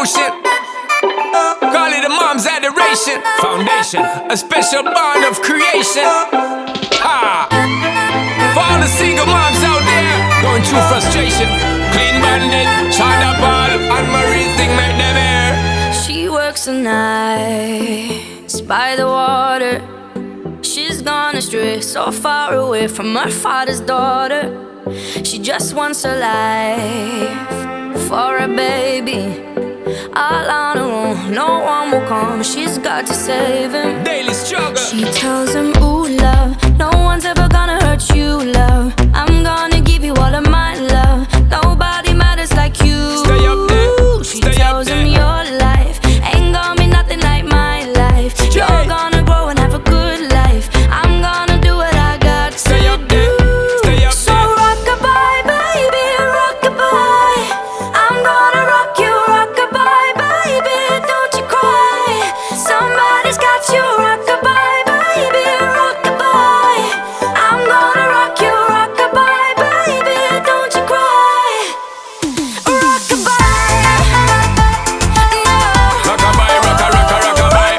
devotion. Call it a mom's adoration. Foundation, a special bond of creation. Ha! For all the single moms out there going through frustration, Clean Bandit, China Paul, and Marie thing make them air. She works the nights by the water. She's gone astray, so far away from her father's daughter. She just wants a life for a baby. All on her own, no one will come. She's got to save him. Daily struggle. She tells him, ooh, love, no one's ever gonna hurt you, love. I'm gonna give you all of my love. Nobody matters like you. Stay up there. She tells him, your life ain't gonna be nothing like my life. You're gonna grow and have a good life. I'm gonna do what I got to do. Stay up So rock-a-bye, baby, rock-a-bye. I'm gonna rock you, rock-a-bye, baby, don't you cry. Somebody's got you, rock-a-bye, baby, rock-a-bye. I'm gonna rock you, rock-a-bye, baby, don't you cry. Rock-a-bye, no. Rock-a-bye, rock-a-rock-a-rock-a-bye.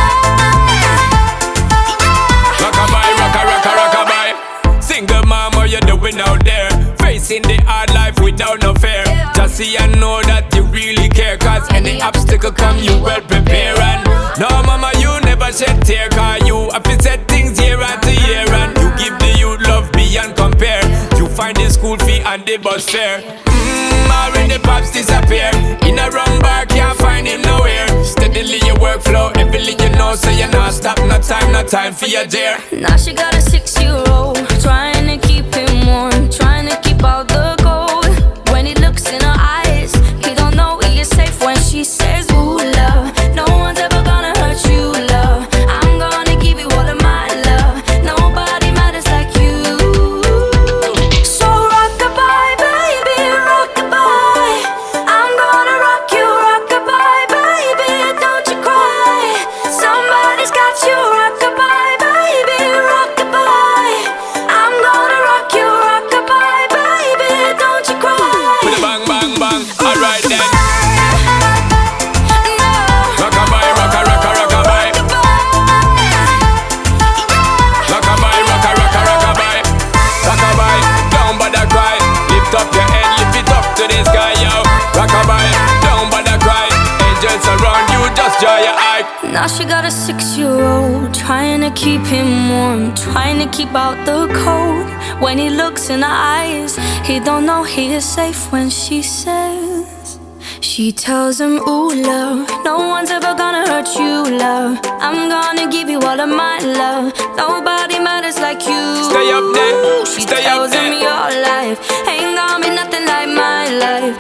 Rock-a-bye, rock-a-rock-a-rock-a-bye. Single mom, what you doing out there? Facing the hard life without no fear. Just see and know that you really care. Cause any obstacle come, you well prepare. And no mama, you never shed tear. Cause you have to set things year after year. And you give the youth love beyond compare. You find the school fee and the bus fare. Already pops disappear. In a wrong bar, can't find him nowhere. Steadily your workflow, everything you know. So you not stop, no time for your dear. Now she got a 6-year-old, trying to keep him warm, trying to keep out the cold. When he looks in her eyes, he don't know he is safe when she says, ooh, love, no one's ever gonna hurt you, love. I'm gonna give you all of my love. Nobody matters like you. So rock-a-bye, baby, rock-a-bye. I'm gonna rock you, rock-a-bye, baby, don't you cry. Somebody's got you, rock-a-bye, baby, rock-a-bye. I'm gonna rock you, rock-a-bye, baby, don't you cry. With a bang, bang, bang. Alright then. No. Rock-a-bye, rock-a-rock-a-rock-a-bye. Rock-a-bye, rock-a-rock-a-rock-a-bye. Rock-a-bye, don't bother cry. Lift up your head, lift it up to the sky, yo. Rock-a-bye, don't bother cry. Angels around you, just dry your eye. Now she got a 6-year-old, trying to keep him warm, trying to keep out the cold. When he looks in her eyes, he don't know he is safe when she says. She tells him, ooh, love, no one's ever gonna hurt you, love. I'm gonna give you all of my love. Nobody matters like you. Stay up there, She stay tells up him, there. your life ain't gonna be nothing like my life.